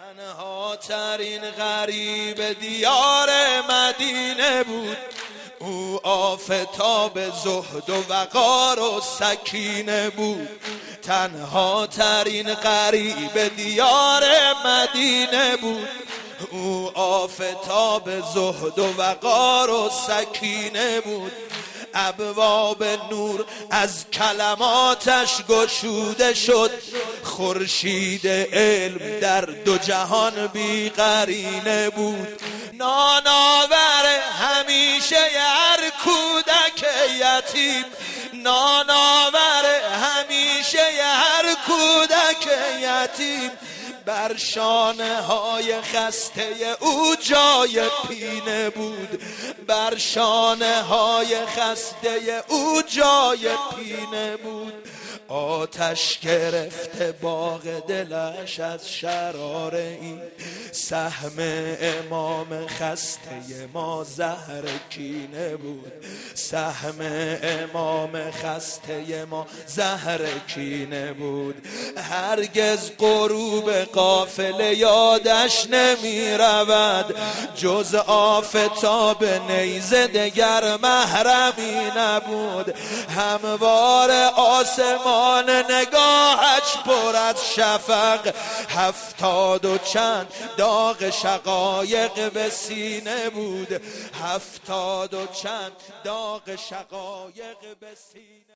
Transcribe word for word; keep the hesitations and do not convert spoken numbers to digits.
تنها ترین غریب دیار مدینه بود، او آفتاب زهد و وقار و سکینه بود. تنها ترین غریب دیار مدینه بود، او آفتاب زهد و وقار و سکینه بود. ابواب نور از کلماتش گشوده شد، خورشید علم در دو جهان بی قرینه بود. نانآور همیشه هر کودک یتیم، نانآور همیشه هر کودک یتیم، بر شانه های خسته او جای پینه بود، بر شانه های خسته او جای پینه بود. آتش گرفته باغ دلش از شرار این، سهم امام خسته ما زهر کینه بود، سهم امام خسته ما زهر کینه بود. هرگز غروب قافله یادش نمی رود، جز آفتاب نیزه دگر محرمی نبود. هموار آسمان نگاهش پر از شفق، هفتاد و چند داغ شقایق به سینه بود، هفتاد و چند داغ شقایق به سینه.